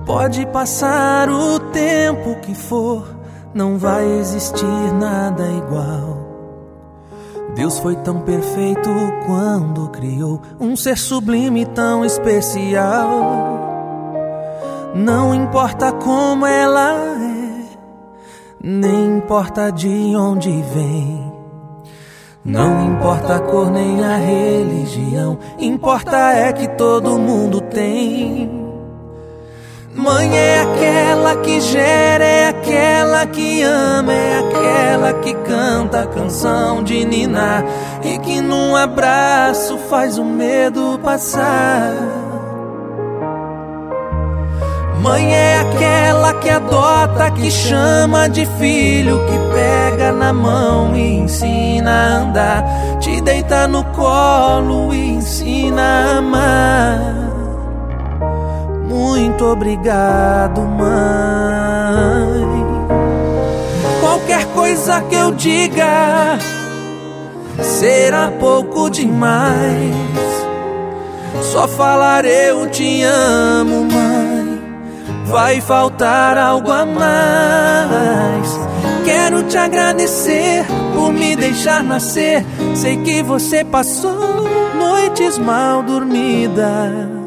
Pode passar o tempo que for, não vai existir nada igual. Deus foi tão perfeito quando criou um ser sublime tão especial. Não importa como ela é, nem importa de onde vem, não importa a cor nem a religião, importa é que todo mundo tem. Mãe é aquela que gera, é aquela que ama, é aquela que canta a canção de ninar e que num abraço faz o medo passar. Mãe é aquela que adota, que chama de filho, que pega na mão e ensina a andar, te deita no colo e ensina a amar. Muito obrigado, mãe. Qualquer coisa que eu diga será pouco demais. Só falar eu te amo, mãe, vai faltar algo a mais. Quero te agradecer por me deixar nascer. Sei que você passou noites mal dormidas.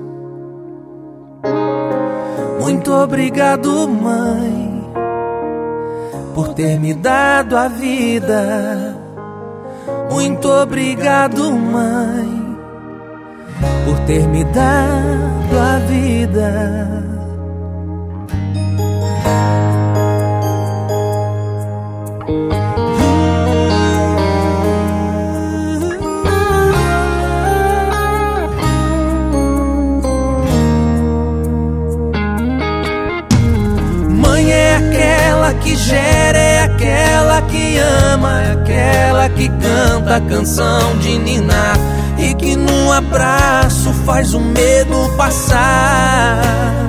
Muito obrigado, mãe, por ter me dado a vida. Muito obrigado, mãe, por ter me dado a vida. Que gera, é aquela que ama, é aquela que canta a canção de ninar e que num abraço faz o medo passar.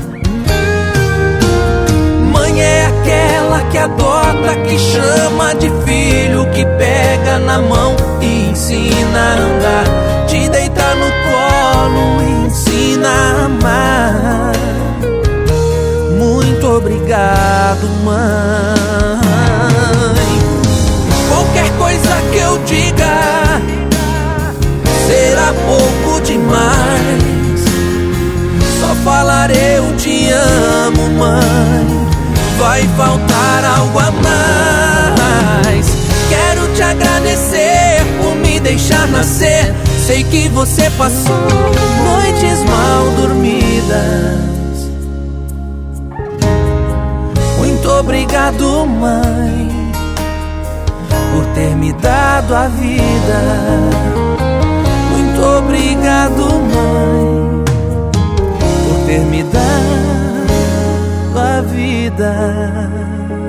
Mãe é aquela que adota, que chama de filho, que pega na mão e ensina a andar, te deita no colo e ensina a amar. Muito obrigado, mãe. Qualquer coisa que eu diga será pouco demais. Só falar eu te amo, mãe, vai faltar algo a mais. Quero te agradecer por me deixar nascer. Sei que você passou noites mal dormidas. Muito obrigado, mãe, por ter me dado a vida. Muito obrigado, mãe, por ter me dado a vida.